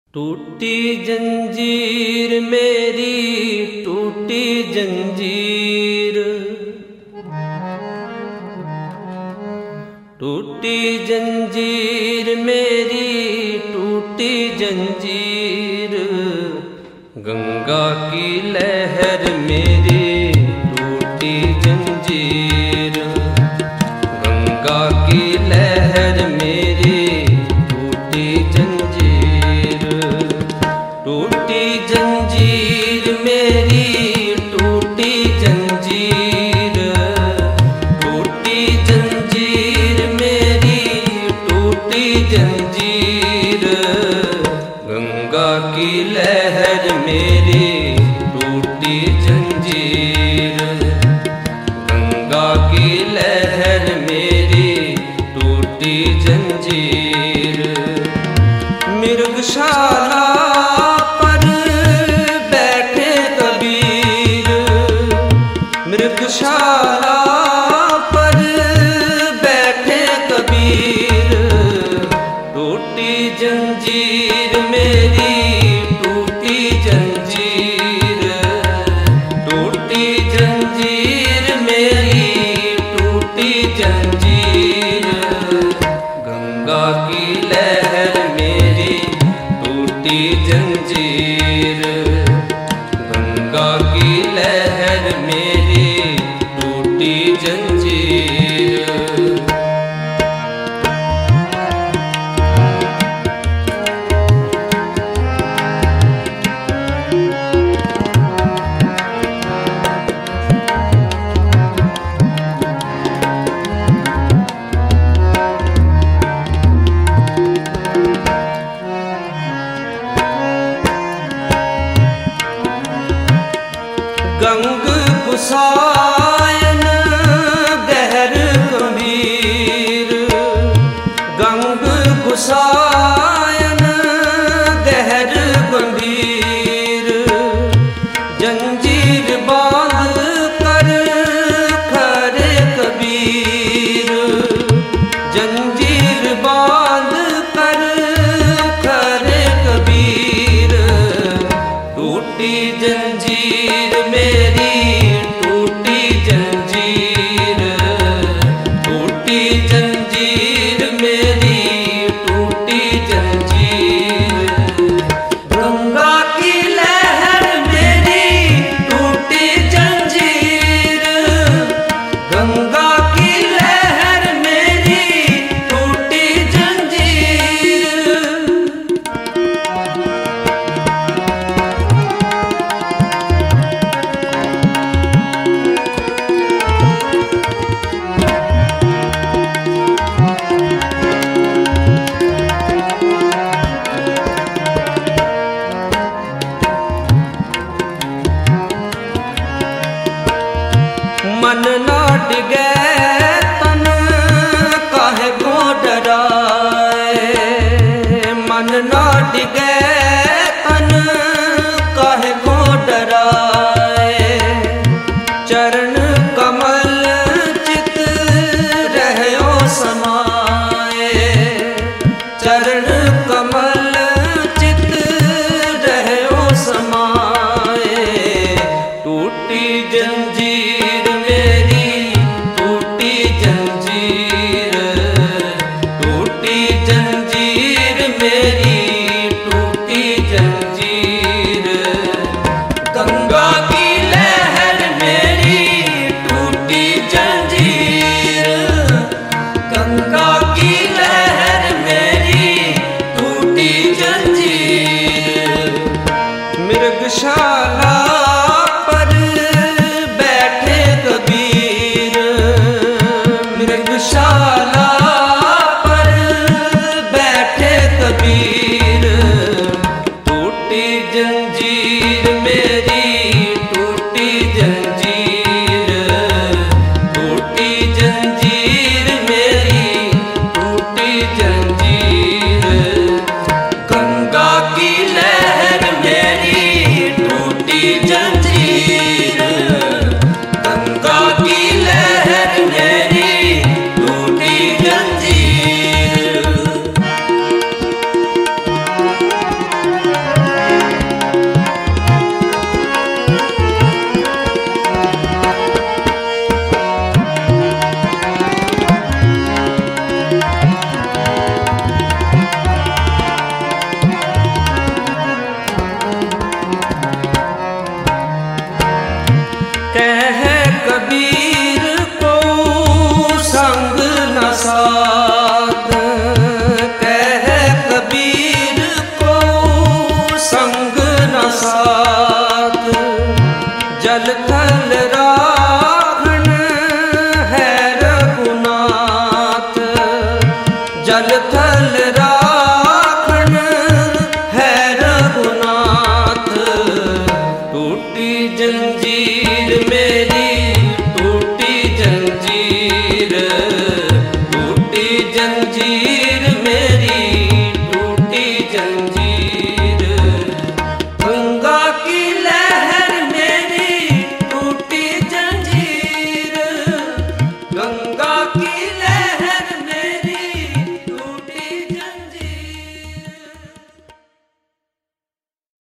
टूटी जंजीर मेरी टूटी जंजीर, टूटी जंजीर मेरी टूटी जंजीर, गंगा की लहर मेरी टूटी जंजीर, गंगा की लहर मेरी टूटी जंजीर, टूटी जंजीर मेरी टूटी जंजीर, टूटी जंजीर मेरी टूटी जंजीर, गंगा की लहर मेरी टूटी जंजीर, गंगा की लहर मेरी टूटी जंजीर। मृगशाला पर बैठे कबीर, मृगशाला पर बैठे कबीर, टूटी जंजीर मेरी टूटी जंजीर, टूटी जंजीर मेरी टूटी जंजीर, गंगा की लहर मेरी टूटी जंजीर, गंगा की लहर मेरी टूटी जंजीर। गंग गुसायन गहर गंभीर, गंग गुसायन गहर गंभीर, जंजीर बांध कर खरे कबीर, जंजीर बांध कर खरे कबीर, टूटी जंजीर मेरी टूटी जंजीर, टूटी जंजीर मेरी टूटी जंजीर, गंगा की लहर मेरी टूटी जंजीर, गंगा की लहर मेरी टूटी जंजीर। मन ना डिगे तन काहे को डराए, मन ना डिगे तन